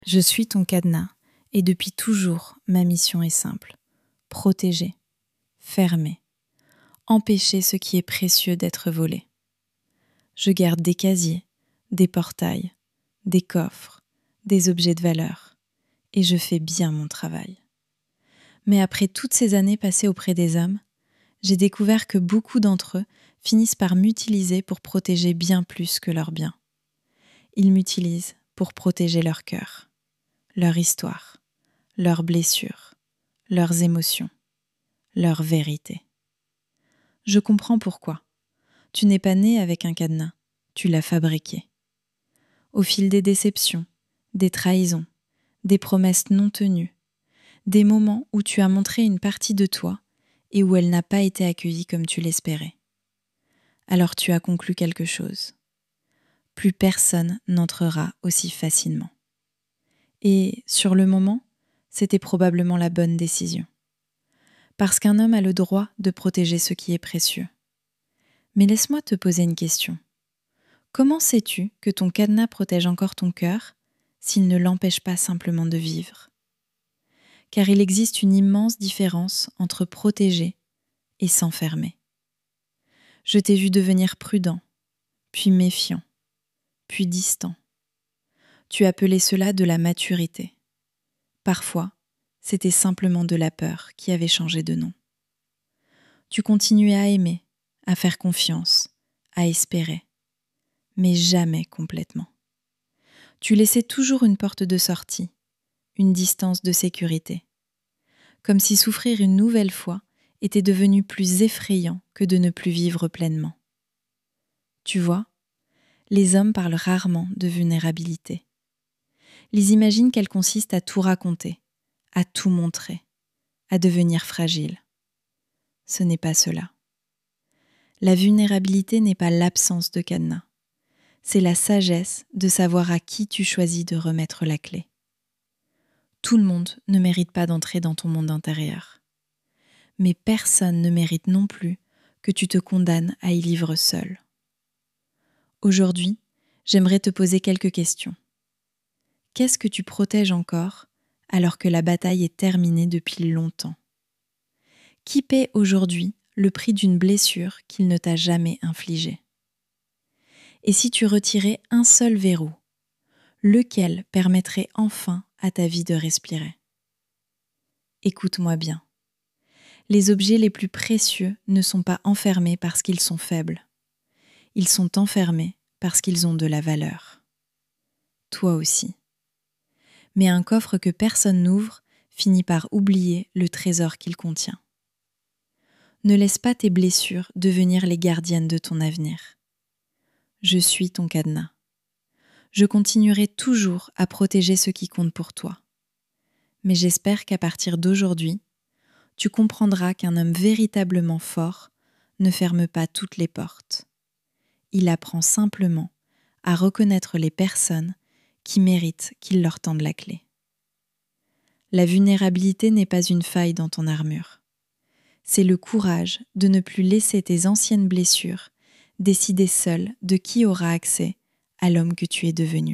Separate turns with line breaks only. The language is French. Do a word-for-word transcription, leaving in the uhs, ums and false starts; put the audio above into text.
Je suis ton cadenas et depuis toujours, ma mission est simple. Protéger, fermer, empêcher ce qui est précieux d'être volé. Je garde des casiers, des portails, des coffres, des objets de valeur et je fais bien mon travail. Mais après toutes ces années passées auprès des hommes, j'ai découvert que beaucoup d'entre eux finissent par m'utiliser pour protéger bien plus que leurs biens. Ils m'utilisent pour protéger leur cœur, leur histoire, leurs blessures, leurs émotions, leur vérité. Je comprends pourquoi. Tu n'es pas né avec un cadenas, tu l'as fabriqué. Au fil des déceptions, des trahisons, des promesses non tenues, des moments où tu as montré une partie de toi et où elle n'a pas été accueillie comme tu l'espérais. Alors tu as conclu quelque chose. Plus personne n'entrera aussi facilement. Et sur le moment, c'était probablement la bonne décision. Parce qu'un homme a le droit de protéger ce qui est précieux. Mais laisse-moi te poser une question. Comment sais-tu que ton cadenas protège encore ton cœur s'il ne l'empêche pas simplement de vivre ? Car il existe une immense différence entre protéger et s'enfermer. Je t'ai vu devenir prudent, puis méfiant, puis distant. Tu appelais cela de la maturité. Parfois, c'était simplement de la peur qui avait changé de nom. Tu continuais à aimer, à faire confiance, à espérer, mais jamais complètement. Tu laissais toujours une porte de sortie, une distance de sécurité, comme si souffrir une nouvelle fois était devenu plus effrayant que de ne plus vivre pleinement. Tu vois, les hommes parlent rarement de vulnérabilité. Ils imaginent qu'elle consiste à tout raconter, à tout montrer, à devenir fragile. Ce n'est pas cela. La vulnérabilité n'est pas l'absence de cadenas. C'est la sagesse de savoir à qui tu choisis de remettre la clé. Tout le monde ne mérite pas d'entrer dans ton monde intérieur. Mais personne ne mérite non plus que tu te condamnes à y vivre seul. Aujourd'hui, j'aimerais te poser quelques questions. Qu'est-ce que tu protèges encore alors que la bataille est terminée depuis longtemps ? Qui paie aujourd'hui le prix d'une blessure qu'il ne t'a jamais infligée ? Et si tu retirais un seul verrou, lequel permettrait enfin à ta vie de respirer ? Écoute-moi bien. Les objets les plus précieux ne sont pas enfermés parce qu'ils sont faibles. Ils sont enfermés parce qu'ils ont de la valeur. Toi aussi. Mais un coffre que personne n'ouvre finit par oublier le trésor qu'il contient. Ne laisse pas tes blessures devenir les gardiennes de ton avenir. Je suis ton cadenas. Je continuerai toujours à protéger ce qui compte pour toi. Mais j'espère qu'à partir d'aujourd'hui, tu comprendras qu'un homme véritablement fort ne ferme pas toutes les portes. Il apprend simplement à reconnaître les personnes qui méritent qu'il leur tende la clé. La vulnérabilité n'est pas une faille dans ton armure. C'est le courage de ne plus laisser tes anciennes blessures décider seul de qui aura accès à l'homme que tu es devenu.